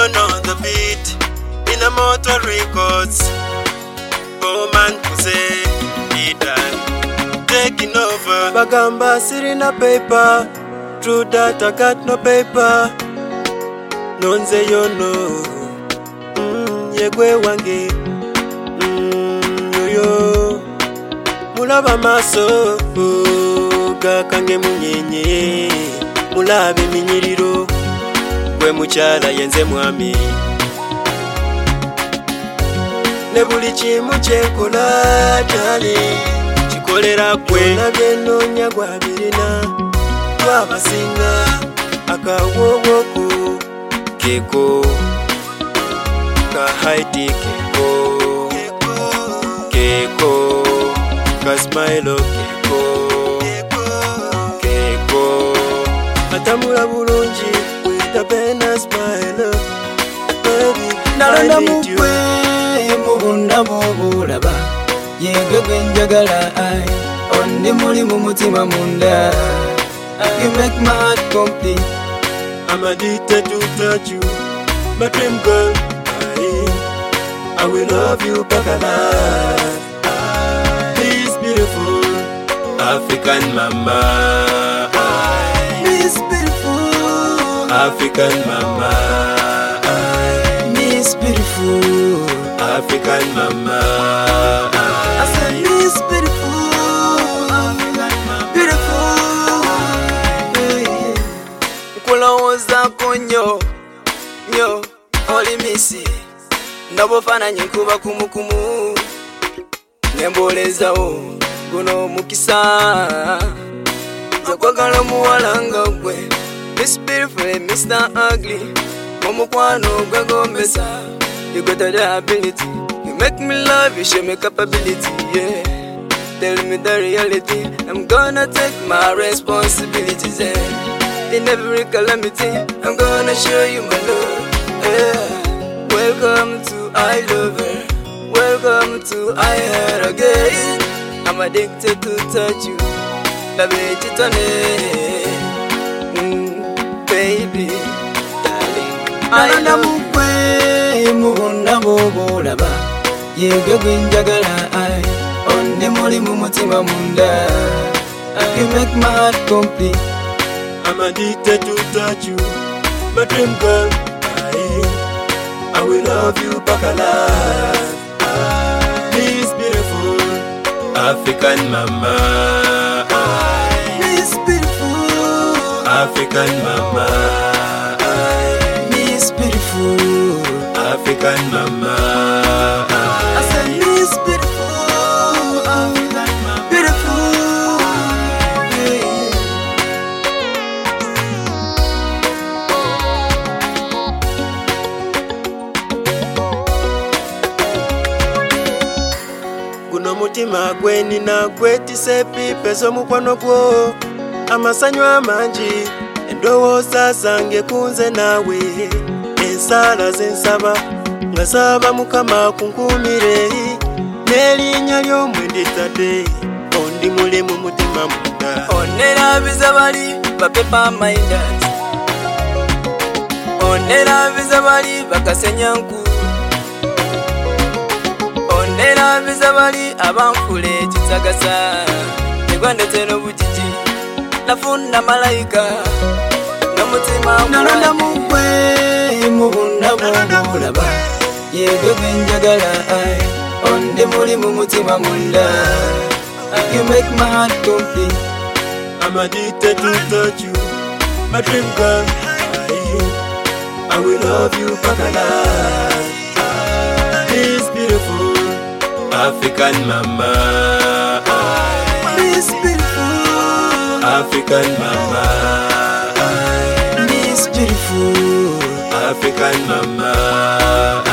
John on the beat, in a motor records. Bowman Kuse, taking over. Bagamba sitting a paper, true that I got no paper. Nonze yo no, yegwe wange, yo mulaba maso, gakange munyenye, mulabe minyiriro, gwe muchala yenze mwami. Ne buli kimu kyenkola tali kikolera gwe nabye noonya gwabirina twabasinga akawowoko keko ka haiti keko ka smile keko atamula bulungi with a pena smile baby nalonda mukwe mubunda mubulaba yegwe njagala ondi muli mu mutima munda. You make my heart complete. I'm addicted to touch you, my dream girl. I will love you back alive. This beautiful African mama, Miss Beautiful African mama, Miss Beautiful African mama. I said Miss Beautiful African mama, beautiful. Nkulowooza konyo nyo oli misi ndabofaananyi nkuba kumukumu nembolezawo guno mukisa nze kwagala muwala nga gwe Miss Beautiful Mr. Ugly omukwano gwegombesa you got the ability you make me love you show me capability yeah tell me the reality I'm gonna take my responsibilities in every calamity I'm gonna show you my love yeah. Welcome to I Love Her. Welcome to I Her again. I'm addicted to touch you. Love it, baby, darling. I love you. Mubunda mubulaba. Yegwe njagala ondi muli mu mutima munda. You make my heart complete. I'm addicted to touch you, my dream girl. I will love you back alive. This beautiful African mama, Miss Beautiful African mama, Miss Beautiful African mama. I said Miss Beautiful African mama, beautiful. Guno mutima gwe nina gwetise pipe z'omukwano gwo amasanyu amangi endowooza zange kunze naawe ensaala zensaba nga saba mukama kunkuumire n'erinnya ly'omwe nditadde ondi muli mu mutima munda Onerabiza bali bapepa minders onerabiza bali bakasenyanku onerabiza bali abanfule ekitagasa negwandete n'obujiji nafuna malayika n'omutima nalonda mugwe mubunda mubulaba yegwe njagala ondi muli mu mutima munda. You make my heart complete. I'm addicted to touch you, my dream girl. I will love you back alive. This beautiful African mama, Miss Beautiful African mama, Miss Beautiful African mama.